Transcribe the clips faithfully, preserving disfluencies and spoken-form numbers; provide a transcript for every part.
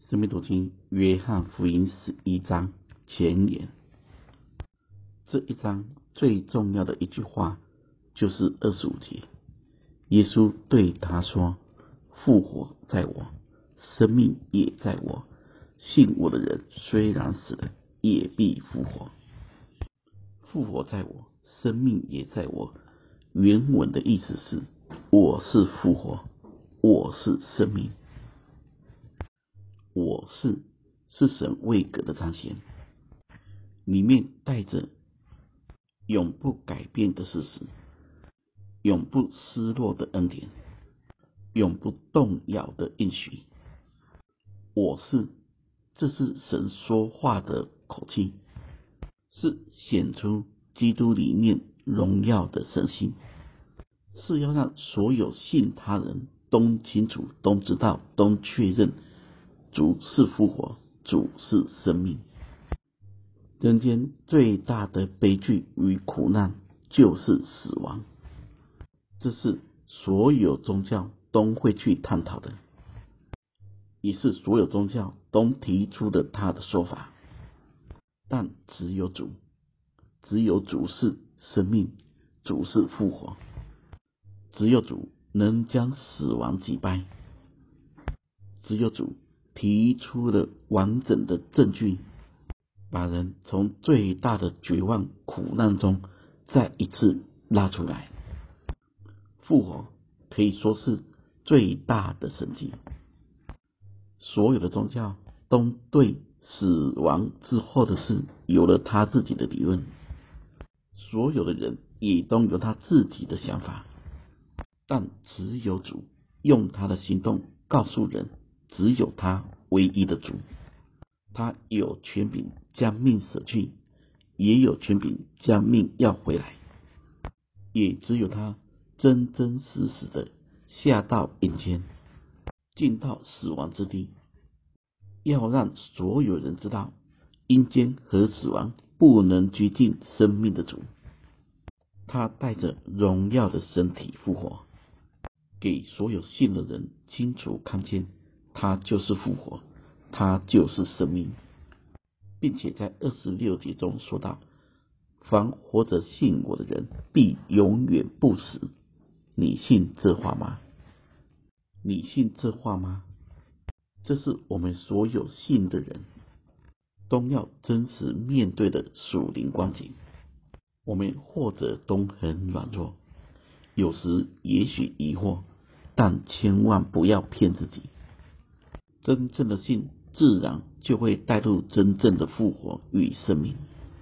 生命读经约翰福音十一章前言。这一章最重要的一句话就是二十五节，耶稣对他说：复活在我，生命也在我，信我的人虽然死了，也必复活。复活在我，生命也在我，原文的意思是我是复活，我是生命。我是是神位格的彰显，里面带着永不改变的事实，永不失落的恩典，永不动摇的应许。我是，这是神说话的口气，是显出基督里面荣耀的神性，是要让所有信他人都清楚、都知道、都确认主是复活，主是生命。人间最大的悲剧与苦难就是死亡，这是所有宗教都会去探讨的，也是所有宗教都提出的他的说法。但只有主，只有主是生命，主是复活，只有主能将死亡击败，只有主提出了完整的证据，把人从最大的绝望苦难中再一次拉出来。复活可以说是最大的神迹。所有的宗教都对死亡之后的事有了他自己的理论，所有的人也都有他自己的想法，但只有主用他的行动告诉人，只有他唯一的主。他有权柄将命舍去，也有权柄将命要回来，也只有他真真实实的下到阴间，进到死亡之地，要让所有人知道阴间和死亡不能拘禁生命的主。他带着荣耀的身体复活，给所有信的人清楚看见他就是复活，他就是生命，并且在二十六节中说道：凡活着信我的人必永远不死。你信这话吗？你信这话吗？这是我们所有信的人都要真实面对的属灵光景。我们或者都很软弱，有时也许疑惑，但千万不要骗自己。真正的信自然就会带入真正的复活与生命。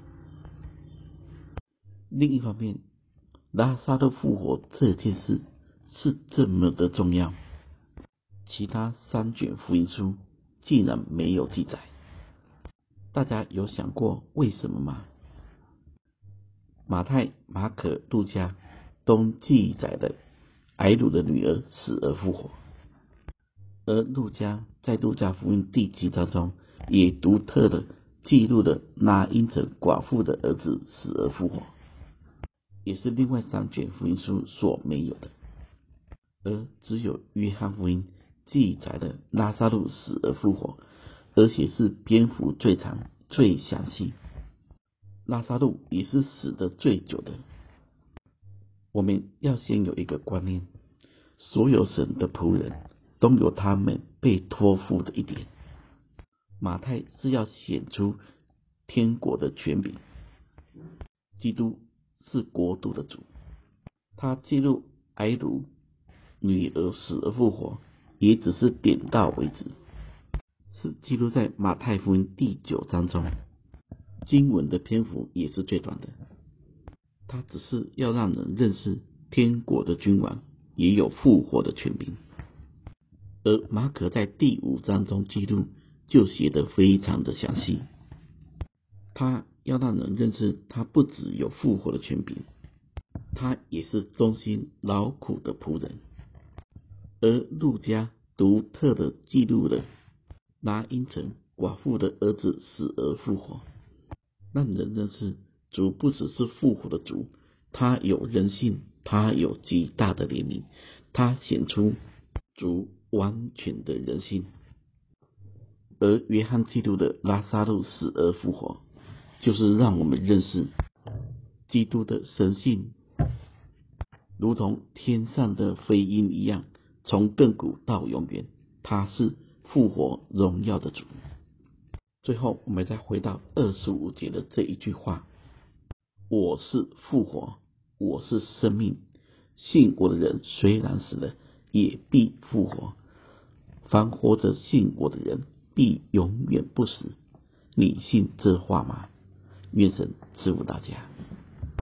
另一方面，拉撒路复活这件事是这么的重要，其他三卷福音书竟然没有记载。大家有想过为什么吗？马太、马可、路加都记载了睚鲁的女儿死而复活，而路加在路加福音第七章中也独特的记录了拿因城寡妇的儿子死而复活，也是另外三卷福音书所没有的。而只有约翰福音记载了拉撒路死而复活，而且是篇幅最长、最详细。拉撒路也是死得最久的。我们要先有一个观念，所有神的仆人都有他们被托付的一点。马太是要显出天国的权柄，基督是国度的主。他记录睚鲁女儿死而复活，也只是点到为止，是记录在马太福音第九章中，经文的篇幅也是最短的。他只是要让人认识天国的君王也有复活的权柄。而马可在第五章中记录就写得非常的详细，他要让人认识他不只有复活的权柄，他也是忠心劳苦的仆人。而路加独特的记录了拿因城寡妇的儿子死而复活，让人认识主不只是复活的主，他有人性，他有极大的怜悯，他显出主完全的人性。 而约翰基督的拉撒路死而复活，就是让我们认识基督的神性，如同天上的飞鹰一样，从亘古到永远，他是复活荣耀的主。最后我们再回到二十五节的这一句话，我是复活，我是生命，信我的人虽然死了，也必复活，凡活着信我的人必永远不死。你信这话吗？愿神赐福大家。